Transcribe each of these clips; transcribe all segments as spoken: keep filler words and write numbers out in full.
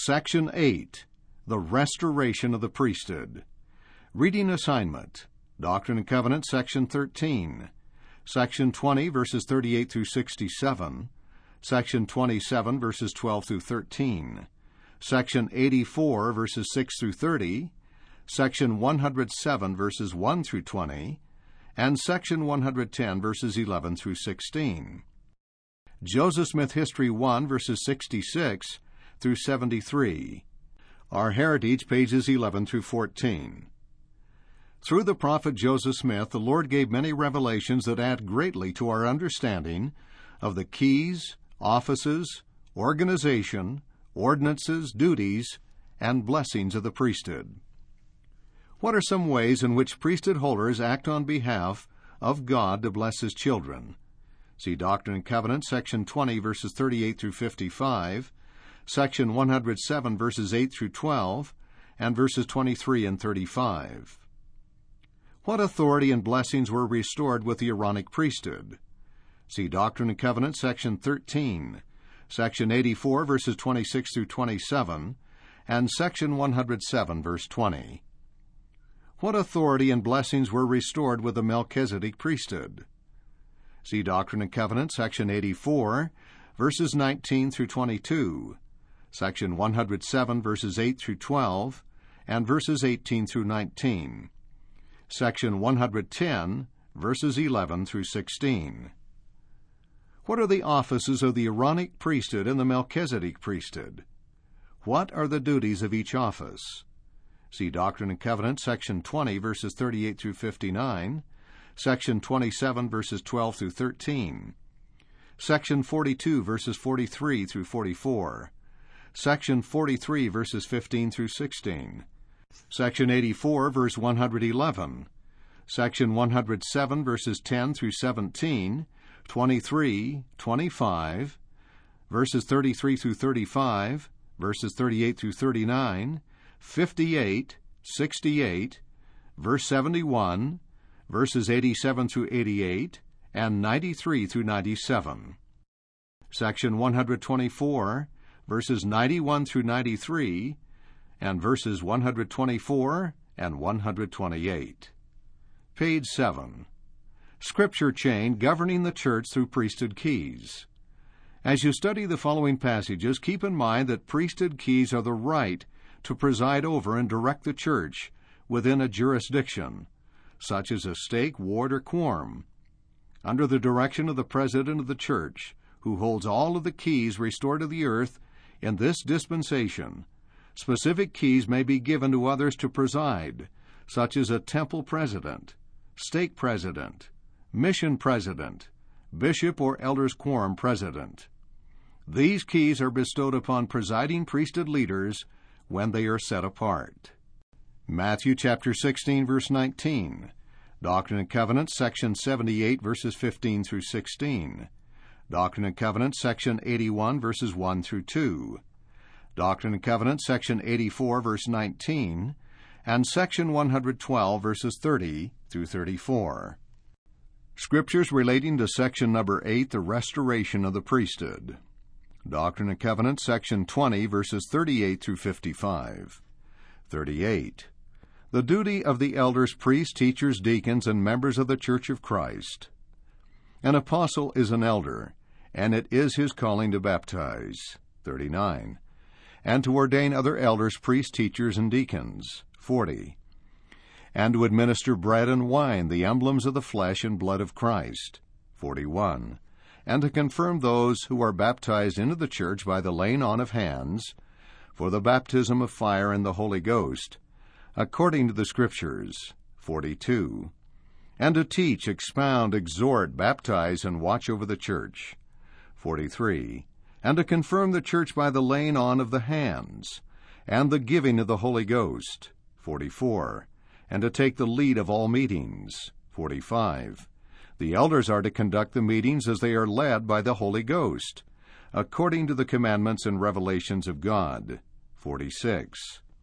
Section eight, The Restoration of the Priesthood. Reading assignment, Doctrine and Covenants, Section thirteen, Section twenty, verses thirty-eight through sixty-seven, Section twenty-seven, verses twelve through thirteen, Section eighty-four, verses six through thirty, Section one hundred seven, verses one through twenty, and Section one hundred ten, verses eleven through sixteen. Joseph Smith History one, verses sixty-six through seventy-three. Our Heritage, pages eleven through fourteen. Through the prophet Joseph Smith, the Lord gave many revelations that add greatly to our understanding of the keys, offices, organization, ordinances, duties, and blessings of the priesthood. What are some ways in which priesthood holders act on behalf of God to bless His children? See Doctrine and Covenants, Section twenty, verses thirty-eight through fifty-five, Section one hundred seven, verses eight through twelve, and verses twenty-three and thirty-five. What authority and blessings were restored with the Aaronic priesthood? See Doctrine and Covenants, Section thirteen, Section eighty-four, verses twenty-six through twenty-seven, and Section one hundred seven, verse twenty. What authority and blessings were restored with the Melchizedek priesthood? See Doctrine and Covenants, Section eighty-four, verses nineteen through twenty-two, Section one hundred seven, verses eight through twelve, and verses eighteen through nineteen, Section one hundred ten, verses eleven through sixteen. What are the offices of the Aaronic priesthood and the Melchizedek priesthood? What are the duties of each office? See Doctrine and Covenants, Section twenty, verses thirty-eight through fifty-nine, Section twenty-seven, verses twelve through thirteen, Section forty-two, verses forty-three through forty-four, Section forty-three, verses fifteen through sixteen, Section eighty-four, verse one hundred eleven, Section one hundred seven, verses ten through seventeen, twenty-three, twenty-five, verses thirty-three through thirty-five, verses thirty-eight through thirty-nine, fifty-eight, sixty-eight, verse seventy-one, verses eighty-seven through eighty-eight, and ninety-three through ninety-seven. Section one hundred twenty-four, verses ninety-one through ninety-three, and verses one hundred twenty-four and one hundred twenty-eight. Page seven. Scripture chain governing the church through priesthood keys. As you study the following passages, keep in mind that priesthood keys are the right to preside over and direct the church within a jurisdiction, such as a stake, ward, or quorum, under the direction of the president of the church, who holds all of the keys restored to the earth in this dispensation. Specific keys may be given to others to preside, such as a temple president, stake president, mission president, bishop or elders quorum president. These keys are bestowed upon presiding priesthood leaders when they are set apart. Matthew chapter sixteen, verse nineteen. Doctrine and Covenants, Section seventy-eight, verses fifteen through sixteen. Doctrine and Covenants, Section eighty-one, verses one through two. Doctrine and Covenants, Section eighty-four, verse nineteen, and Section one hundred twelve, verses thirty through thirty-four. Scriptures relating to Section number eight, the restoration of the priesthood. Doctrine and Covenants, Section twenty, verses thirty-eight through fifty-five. thirty-eight. The duty of the elders, priests, teachers, deacons, and members of the Church of Christ. An apostle is an elder, and it is his calling to baptize. thirty-nine. And to ordain other elders, priests, teachers, and deacons. forty. And to administer bread and wine, the emblems of the flesh and blood of Christ. forty-one. And to confirm those who are baptized into the church by the laying on of hands, for the baptism of fire and the Holy Ghost, according to the Scriptures. forty-two. And to teach, expound, exhort, baptize, and watch over the church. forty-three. And to confirm the church by the laying on of the hands, and the giving of the Holy Ghost. forty-four. And to take the lead of all meetings. forty-five. The elders are to conduct the meetings as they are led by the Holy Ghost, according to the commandments and revelations of God. forty-six.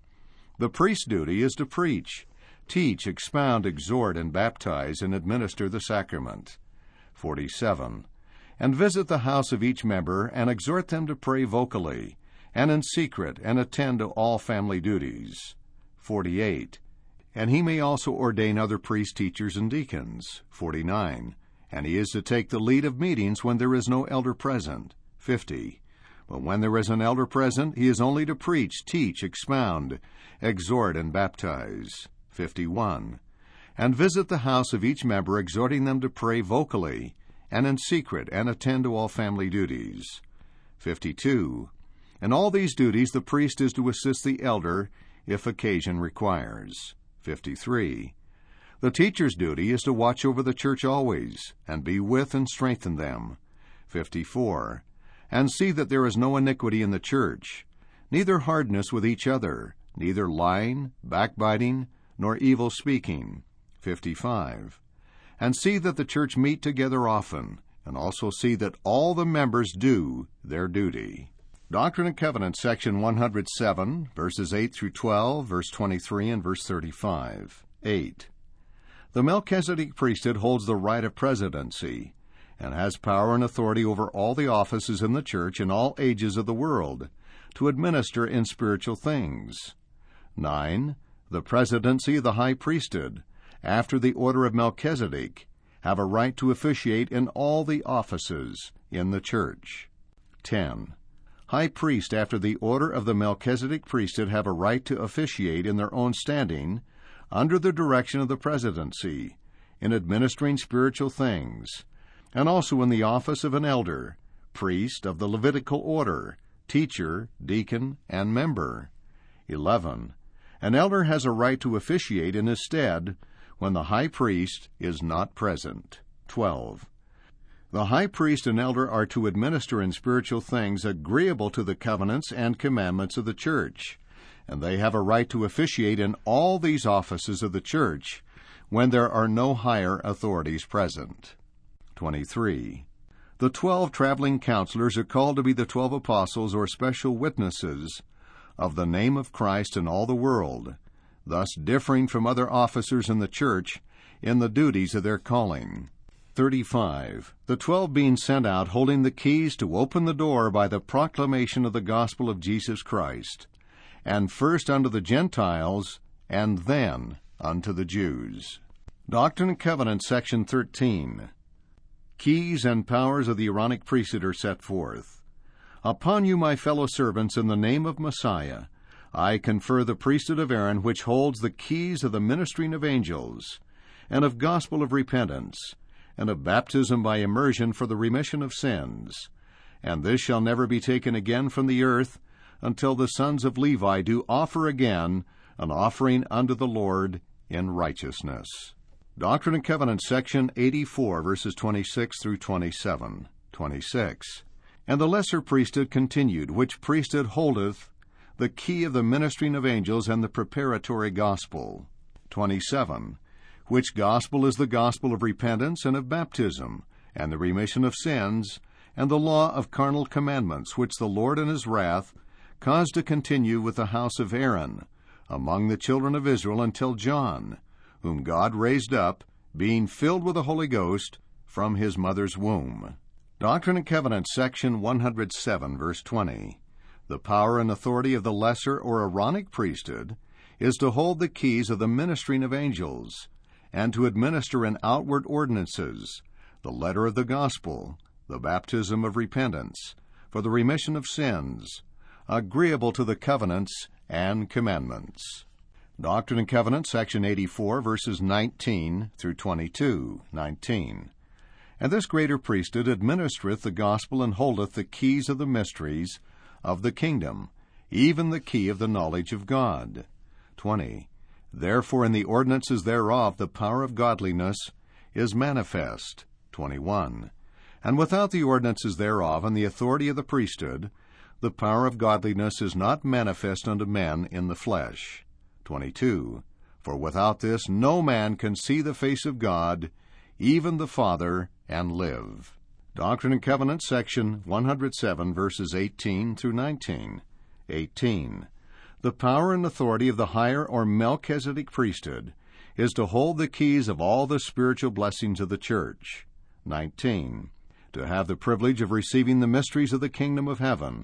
The priest's duty is to preach, teach, expound, exhort, and baptize, and administer the sacrament. forty-seven. And visit the house of each member, and exhort them to pray vocally, and in secret, and attend to all family duties. forty-eight. And he may also ordain other priests, teachers, and deacons. forty-nine. And he is to take the lead of meetings when there is no elder present. fifty. But when there is an elder present, he is only to preach, teach, expound, exhort, and baptize. fifty-one. And visit the house of each member, exhorting them to pray vocally, and in secret, and attend to all family duties. fifty-two. In all these duties the priest is to assist the elder, if occasion requires. fifty-three. The teacher's duty is to watch over the church always, and be with and strengthen them. fifty-four. And see that there is no iniquity in the church, neither hardness with each other, neither lying, backbiting, nor evil speaking. fifty-five. And see that the church meet together often, and also see that all the members do their duty. Doctrine and Covenants, section one hundred seven, verses eight through twelve, verse twenty-three, and verse thirty-five. eight. The Melchizedek priesthood holds the right of presidency, and has power and authority over all the offices in the church in all ages of the world, to administer in spiritual things. nine. The presidency of the high priesthood, after the order of Melchizedek, have a right to officiate in all the offices in the church. ten. High priests after the order of the Melchizedek priesthood have a right to officiate in their own standing, under the direction of the presidency, in administering spiritual things, and also in the office of an elder, priest of the Levitical order, teacher, deacon, and member. eleven. An elder has a right to officiate in his stead when the high priest is not present. twelve. The high priest and elder are to administer in spiritual things agreeable to the covenants and commandments of the church, and they have a right to officiate in all these offices of the church when there are no higher authorities present. twenty-three. The twelve traveling counselors are called to be the twelve apostles or special witnesses of the name of Christ in all the world, thus differing from other officers in the church in the duties of their calling. thirty-five. The twelve being sent out holding the keys to open the door by the proclamation of the gospel of Jesus Christ, and first unto the Gentiles, and then unto the Jews. Doctrine and Covenants, section thirteen. Keys and powers of the Aaronic priesthood are set forth. Upon you, my fellow servants, in the name of Messiah, I confer the priesthood of Aaron, which holds the keys of the ministering of angels, and of gospel of repentance, and of baptism by immersion for the remission of sins. And this shall never be taken again from the earth, until the sons of Levi do offer again an offering unto the Lord in righteousness. Doctrine and Covenants, section eighty-four, verses twenty-six through twenty-seven. twenty-six. And the lesser priesthood continued, which priesthood holdeth the key of the ministering of angels and the preparatory gospel. twenty-seven. Which gospel is the gospel of repentance and of baptism, and the remission of sins, and the law of carnal commandments, which the Lord in his wrath caused to continue with the house of Aaron, among the children of Israel, until John, whom God raised up, being filled with the Holy Ghost, from his mother's womb. Doctrine and Covenants, section one hundred seven, verse twenty. The power and authority of the lesser or Aaronic priesthood is to hold the keys of the ministering of angels, and to administer in outward ordinances the letter of the gospel, the baptism of repentance, for the remission of sins, agreeable to the covenants and commandments. Doctrine and Covenants, section eighty-four, verses nineteen through twenty-two. nineteen. And this greater priesthood administereth the gospel and holdeth the keys of the mysteries of the kingdom, even the key of the knowledge of God. twenty. Therefore in the ordinances thereof the power of godliness is manifest. twenty-one. And without the ordinances thereof and the authority of the priesthood, the power of godliness is not manifest unto men in the flesh. twenty-two. For without this no man can see the face of God, even the Father, and live. Doctrine and Covenants, section one hundred seven, verses eighteen through nineteen. eighteen. The power and authority of the higher or Melchizedek priesthood is to hold the keys of all the spiritual blessings of the church. nineteen. To have the privilege of receiving the mysteries of the kingdom of heaven,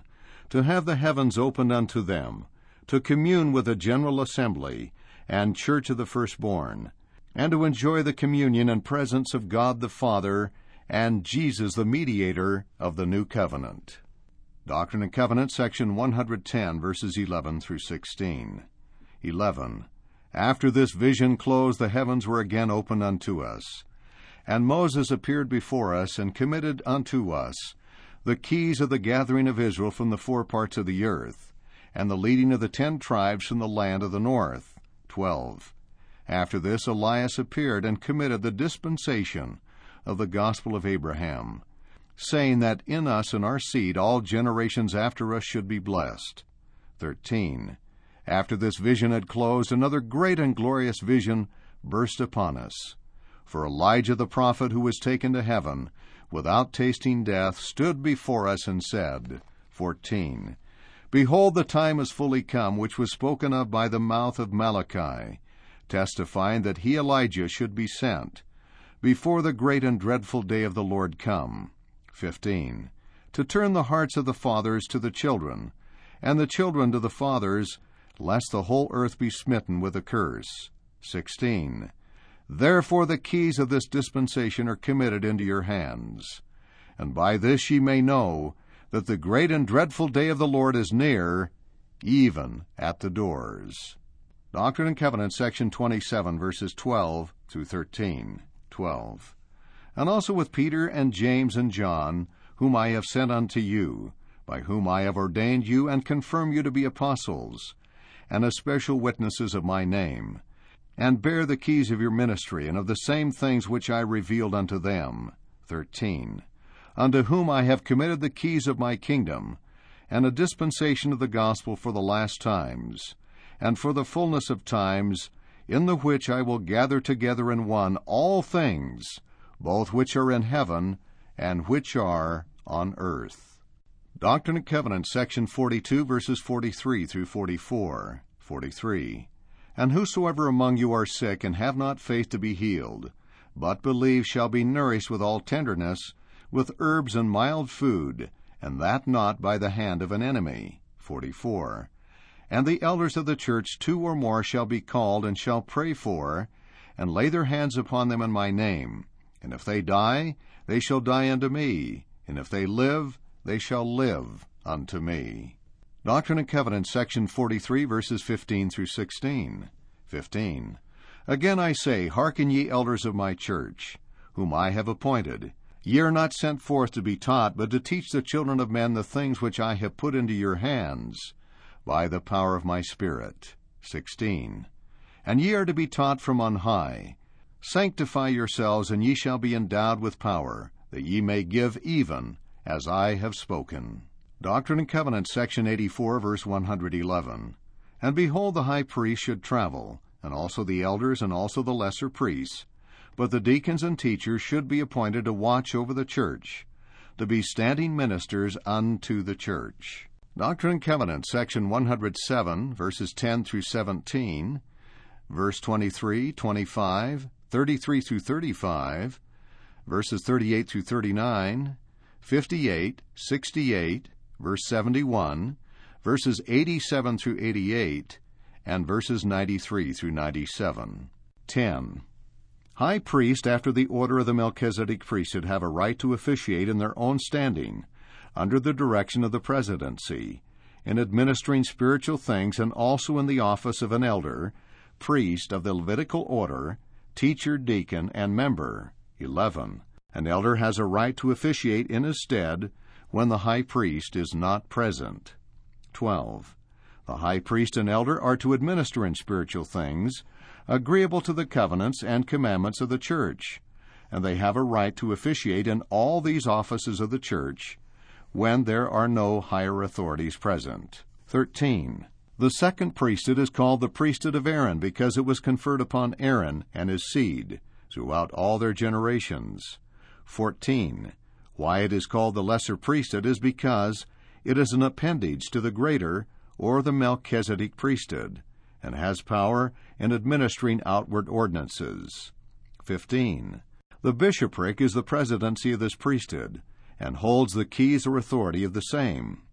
to have the heavens opened unto them, to commune with the general assembly and church of the firstborn, and to enjoy the communion and presence of God the Father and Jesus the mediator of the new covenant. Doctrine and Covenants, section one hundred ten, verses eleven through sixteen. eleven. After this vision closed, the heavens were again opened unto us. And Moses appeared before us, and committed unto us the keys of the gathering of Israel from the four parts of the earth, and the leading of the ten tribes from the land of the north. twelve. After this Elias appeared, and committed the dispensation of the gospel of Abraham, saying that in us and our seed all generations after us should be blessed. thirteen. After this vision had closed, another great and glorious vision burst upon us. For Elijah the prophet, who was taken to heaven, without tasting death, stood before us and said, fourteen. Behold, the time is fully come, which was spoken of by the mouth of Malachi, testifying that he, Elijah, should be sent, before the great and dreadful day of the Lord come. fifteen. To turn the hearts of the fathers to the children, and the children to the fathers, lest the whole earth be smitten with a curse. sixteen. Therefore the keys of this dispensation are committed into your hands. And by this ye may know that the great and dreadful day of the Lord is near, even at the doors. Doctrine and Covenants, section twenty-seven, verses twelve through thirteen. twelve. And also with Peter and James and John, whom I have sent unto you, by whom I have ordained you and confirmed you to be apostles, and especial witnesses of my name, and bear the keys of your ministry, and of the same things which I revealed unto them. thirteen. Unto whom I have committed the keys of my kingdom, and a dispensation of the gospel for the last times, and for the fullness of times, in the which I will gather together in one all things, both which are in heaven, and which are on earth. Doctrine and Covenants, section forty-two, verses forty-three through forty-four. forty-three. And whosoever among you are sick, and have not faith to be healed, but believe, shall be nourished with all tenderness, with herbs and mild food, and that not by the hand of an enemy. forty-four. And the elders of the church, two or more, shall be called, and shall pray for, and lay their hands upon them in my name. And if they die, they shall die unto me, and if they live, they shall live unto me. Doctrine and Covenants, section forty-three, verses fifteen through sixteen. fifteen. Again I say, hearken ye elders of my church, whom I have appointed. Ye are not sent forth to be taught, but to teach the children of men the things which I have put into your hands, by the power of my Spirit. sixteen. And ye are to be taught from on high. Sanctify yourselves, and ye shall be endowed with power, that ye may give even as I have spoken. Doctrine and Covenants, section eighty-four, verse one hundred eleven. And behold, the high priest should travel, and also the elders, and also the lesser priests. But the deacons and teachers should be appointed to watch over the church, to be standing ministers unto the church. Doctrine and Covenants, section one hundred seven, verses ten through seventeen, verse twenty-three, twenty-five, thirty-three through thirty-five, verses thirty-eight through thirty-nine, fifty-eight, sixty-eight, verse seventy-one, verses eighty-seven through eighty-eight, and verses ninety-three through ninety-seven. ten. High priest after the order of the Melchizedek priesthood have a right to officiate in their own standing, under the direction of the presidency, in administering spiritual things, and also in the office of an elder, priest of the Levitical order, teacher, deacon, and member. eleven. An elder has a right to officiate in his stead when the high priest is not present. twelve. The high priest and elder are to administer in spiritual things, agreeable to the covenants and commandments of the church, and they have a right to officiate in all these offices of the church when there are no higher authorities present. thirteen. The second priesthood is called the priesthood of Aaron, because it was conferred upon Aaron and his seed throughout all their generations. fourteen. Why it is called the lesser priesthood is because it is an appendage to the greater, or the Melchizedek priesthood, and has power in administering outward ordinances. fifteen. The bishopric is the presidency of this priesthood, and holds the keys or authority of the same.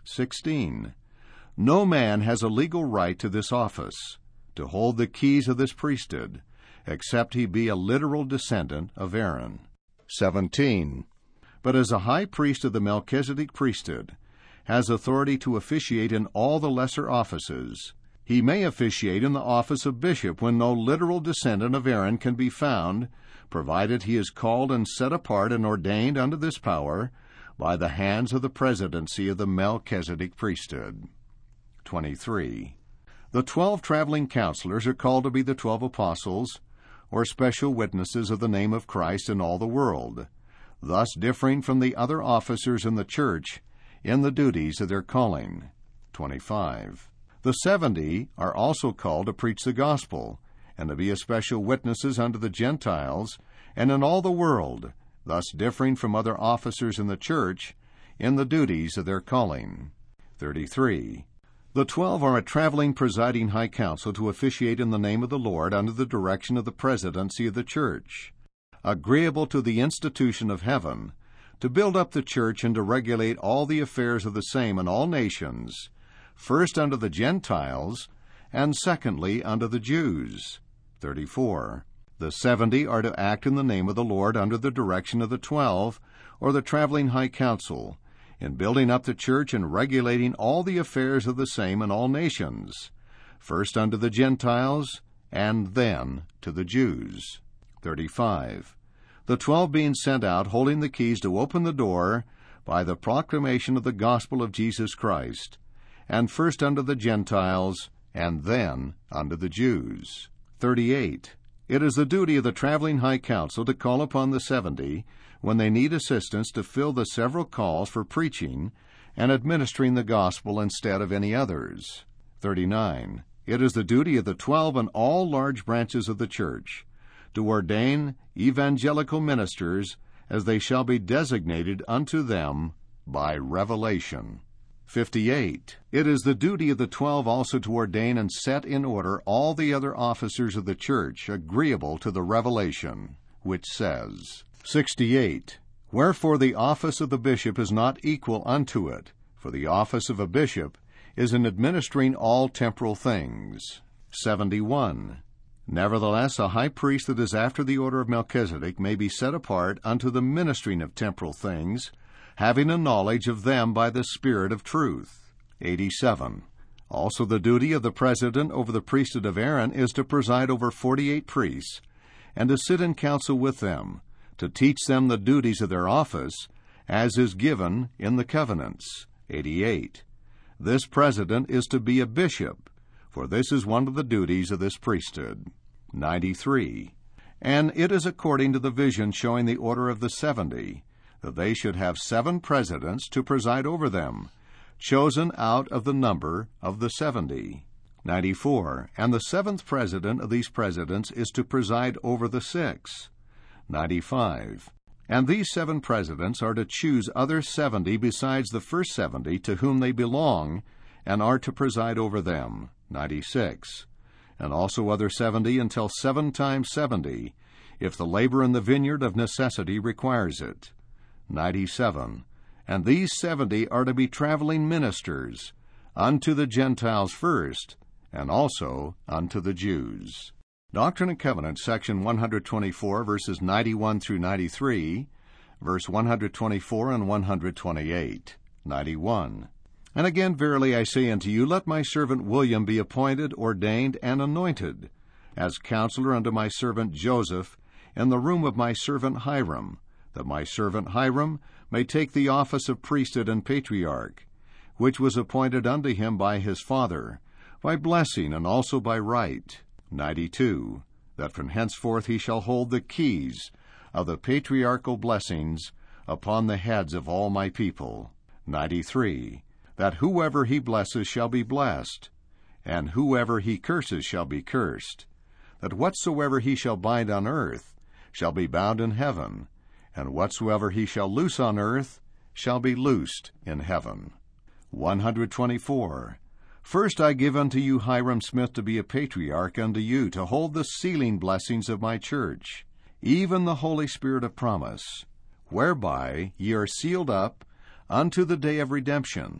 sixteen. No man has a legal right to this office, to hold the keys of this priesthood, except he be a literal descendant of Aaron. seventeen. But as a high priest of the Melchizedek priesthood has authority to officiate in all the lesser offices, he may officiate in the office of bishop when no literal descendant of Aaron can be found, provided he is called and set apart and ordained unto this power by the hands of the presidency of the Melchizedek priesthood. twenty-three. The twelve traveling counselors are called to be the twelve apostles, or special witnesses of the name of Christ in all the world, thus differing from the other officers in the church in the duties of their calling. twenty-five. The seventy are also called to preach the gospel, and to be as special witnesses unto the Gentiles, and in all the world, thus differing from other officers in the church in the duties of their calling. thirty-three. The twelve are a traveling presiding high council to officiate in the name of the Lord under the direction of the presidency of the church, agreeable to the institution of heaven, to build up the church and to regulate all the affairs of the same in all nations, first unto the Gentiles, and secondly unto the Jews. thirty-four. The seventy are to act in the name of the Lord under the direction of the twelve, or the traveling high council, in building up the church and regulating all the affairs of the same in all nations, first unto the Gentiles, and then to the Jews. thirty-five. The twelve being sent out, holding the keys to open the door by the proclamation of the gospel of Jesus Christ, and first unto the Gentiles, and then unto the Jews. thirty-eight. It is the duty of the traveling high council to call upon the seventy when they need assistance to fill the several calls for preaching and administering the gospel instead of any others. thirty-nine. It is the duty of the twelve in all large branches of the church to ordain evangelical ministers as they shall be designated unto them by revelation. fifty-eight. It is the duty of the twelve also to ordain and set in order all the other officers of the church agreeable to the revelation, which says, sixty-eight. Wherefore the office of the bishop is not equal unto it, for the office of a bishop is in administering all temporal things. seventy-one. Nevertheless, a high priest that is after the order of Melchizedek may be set apart unto the ministering of temporal things, having a knowledge of them by the Spirit of truth. eighty-seven. Also the duty of the president over the priesthood of Aaron is to preside over forty-eight priests, and to sit in council with them, to teach them the duties of their office, as is given in the covenants. eighty-eight. This president is to be a bishop, for this is one of the duties of this priesthood. ninety-three. And it is according to the vision showing the order of the seventy, that they should have seven presidents to preside over them, chosen out of the number of the seventy. ninety-four. And the seventh president of these presidents is to preside over the six. ninety-five. And these seven presidents are to choose other seventy besides the first seventy to whom they belong, and are to preside over them. ninety-six. And also other seventy until seven times seventy, if the labor in the vineyard of necessity requires it. ninety-seven. And these seventy are to be traveling ministers, unto the Gentiles first, and also unto the Jews. Doctrine and Covenants, section one hundred twenty-four, verses ninety-one through ninety-three, verse one hundred twenty-four and one hundred twenty-eight. ninety-one. And again, verily I say unto you, let my servant William be appointed, ordained, and anointed, as counselor unto my servant Joseph, in the room of my servant Hiram, that my servant Hiram may take the office of priesthood and patriarch, which was appointed unto him by his father, by blessing and also by right. ninety-two. That from henceforth he shall hold the keys of the patriarchal blessings upon the heads of all my people. ninety-three. That whoever he blesses shall be blessed, and whoever he curses shall be cursed. That whatsoever he shall bind on earth shall be bound in heaven, and whatsoever he shall loose on earth shall be loosed in heaven. one hundred twenty-four. First I give unto you Hiram Smith to be a patriarch unto you, to hold the sealing blessings of my church, even the Holy Spirit of promise, whereby ye are sealed up unto the day of redemption.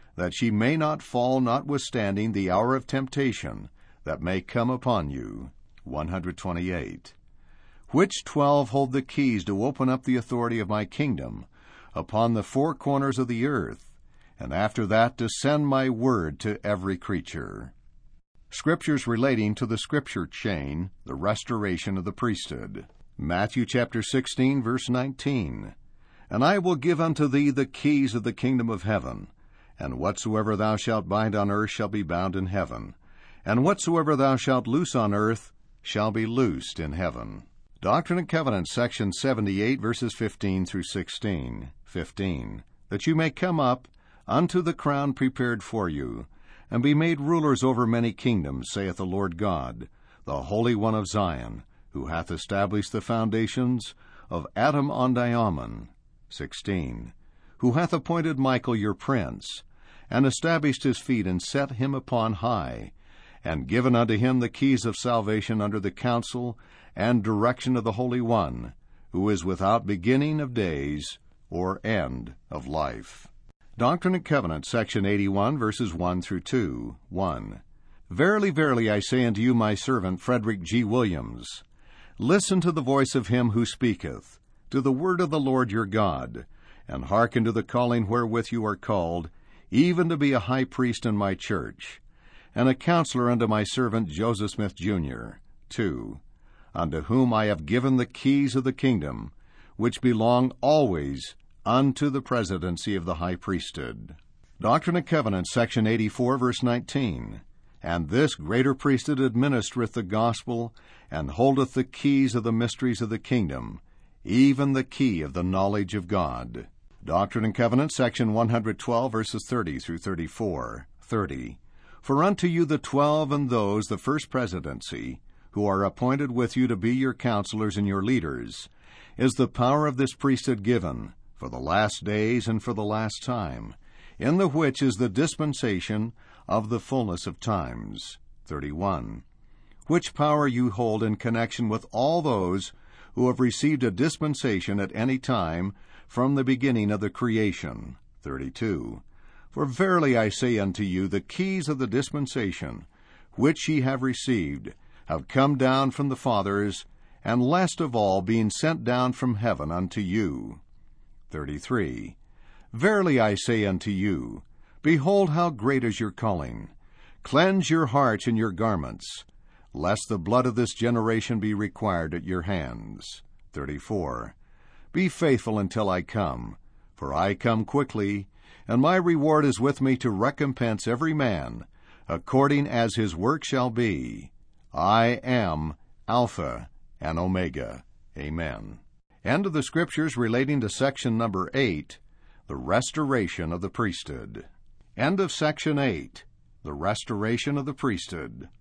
that ye may not fall notwithstanding the hour of temptation that may come upon you. one twenty-eight. Which twelve hold the keys to open up the authority of my kingdom upon the four corners of the earth, and after that to send my word to every creature. Scriptures relating to the Scripture chain, the restoration of the priesthood. Matthew chapter sixteen, verse nineteen. And I will give unto thee the keys of the kingdom of heaven, and whatsoever thou shalt bind on earth shall be bound in heaven, and whatsoever thou shalt loose on earth shall be loosed in heaven. Doctrine and Covenants, section seventy-eight, verses fifteen through sixteen. fifteen. That you may come up unto the crown prepared for you, and be made rulers over many kingdoms, saith the Lord God, the Holy One of Zion, who hath established the foundations of Adam on Diamond. sixteen. Who hath appointed Michael your prince, and established his feet, and set him upon high, and given unto him the keys of salvation under the counsel and direction of the Holy One, who is without beginning of days or end of life. Doctrine and Covenants, section eighty-one, verses one through two. one. Verily, verily, I say unto you, my servant Frederick G. Williams, listen to the voice of him who speaketh, to the word of the Lord your God, and hearken to the calling wherewith you are called, even to be a high priest in my church, and a counselor unto my servant Joseph Smith, Junior two. Unto whom I have given the keys of the kingdom, which belong always unto the presidency of the high priesthood. Doctrine and Covenants, section eighty-four, verse nineteen. And this greater priesthood administereth the gospel, and holdeth the keys of the mysteries of the kingdom, even the key of the knowledge of God. Doctrine and Covenants, section one twelve, verses thirty through thirty-four. thirty. For unto you the twelve and those the first presidency, who are appointed with you to be your counselors and your leaders, is the power of this priesthood given, for the last days and for the last time, in the which is the dispensation of the fullness of times. thirty-one. Which power you hold in connection with all those who have received a dispensation at any time from the beginning of the creation. thirty-two. For verily I say unto you, the keys of the dispensation, which ye have received, have come down from the fathers, and last of all being sent down from heaven unto you. thirty-three. Verily I say unto you, behold how great is your calling. Cleanse your hearts and your garments, lest the blood of this generation be required at your hands. thirty-four. Be faithful until I come, for I come quickly, and my reward is with me to recompense every man according as his work shall be. I am Alpha and Omega. Amen. End of the Scriptures relating to section number eight, the restoration of the priesthood. End of section eight, the restoration of the priesthood.